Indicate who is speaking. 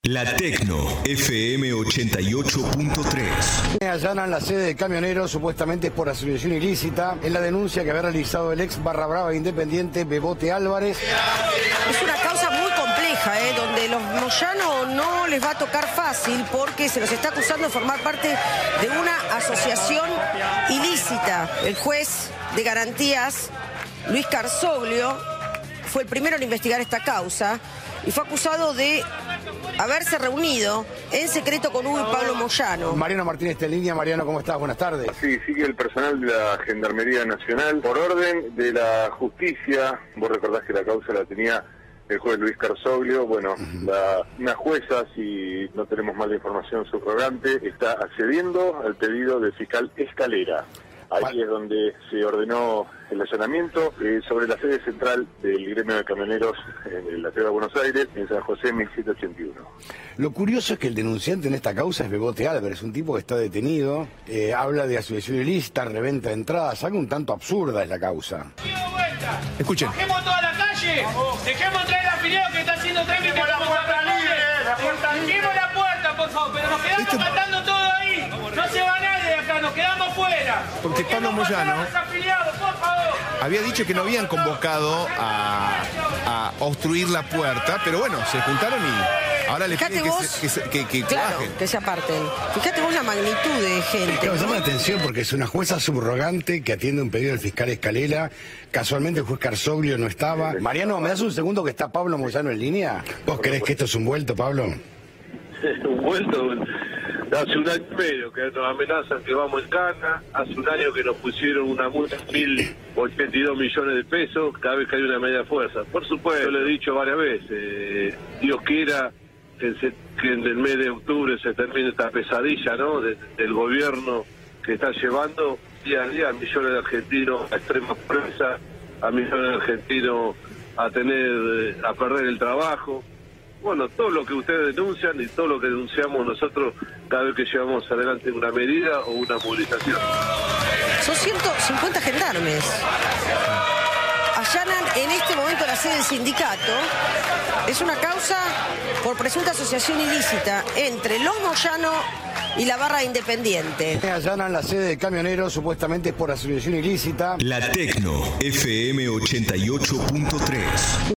Speaker 1: La Tecno FM 88.3.
Speaker 2: Allanan la sede de Camioneros, supuestamente por asociación ilícita, en la denuncia que había realizado el ex barra brava independiente Bebote Álvarez.
Speaker 3: Es una causa muy compleja, donde los Moyano no les va a tocar fácil porque se los está acusando de formar parte de una asociación ilícita. El juez de garantías, Luis Carsoglio, fue el primero en investigar esta causa y fue acusado de haberse reunido en secreto con Hugo y Pablo Moyano.
Speaker 2: Mariano Martínez está en línea. Mariano, ¿cómo estás? Buenas tardes.
Speaker 4: Sí, sigue el personal de la Gendarmería Nacional. Por orden de la justicia, vos recordás que la causa la tenía el juez Luis Carsoglio. Bueno, una jueza, si no tenemos mala información subrogante, está accediendo al pedido del fiscal Escalera. Ahí es donde se ordenó el allanamiento sobre la sede central del gremio de camioneros en la ciudad de Buenos Aires, en San José 1781.
Speaker 2: Lo curioso es que el denunciante en esta causa es Bebote Álvarez, un tipo que está detenido, habla de asociación ilícita, reventa de entradas, algo un tanto absurda es la causa.
Speaker 5: Escuchen.
Speaker 6: Bajemos toda la calle, dejemos entrar el afiliado que está haciendo trámite. La puerta libre, Dejemos la puerta, por favor, pero nos quedamos cantando todo ahí. No se va nadie de acá, nos quedamos fuera.
Speaker 5: Porque Pablo Moyano había dicho que no habían convocado a obstruir la puerta, pero bueno, se juntaron y ahora les piden que
Speaker 3: claro,
Speaker 5: bajen.
Speaker 3: que se aparten. Fíjate vos la magnitud de gente.
Speaker 2: Claro, llama la atención porque es una jueza subrogante que atiende un pedido del fiscal Escalera. Casualmente el juez Carsoglio no estaba. Mariano, ¿me das un segundo que está Pablo Moyano en línea? ¿Vos creés que esto es un vuelto, Pablo?
Speaker 7: Un vuelto. Hace un año y medio que nos amenazan que vamos en cana. Hace un año que nos pusieron una multa de 1.082 millones de pesos cada vez que hay una media fuerza. Por supuesto, yo lo he dicho varias veces. Dios quiera que en el mes de octubre se termine esta pesadilla, ¿no? Del gobierno que está llevando día a día a millones de argentinos a extrema pobreza, a millones de argentinos a perder el trabajo. Bueno, todo lo que ustedes denuncian y todo lo que denunciamos nosotros cada vez que llevamos adelante una medida o una movilización.
Speaker 3: Son 150 gendarmes. Allanan en este momento la sede del sindicato. Es una causa por presunta asociación ilícita entre los Moyano y la barra independiente.
Speaker 2: Allanan la sede de Camioneros, supuestamente por asociación ilícita.
Speaker 1: La Tecno FM 88.3.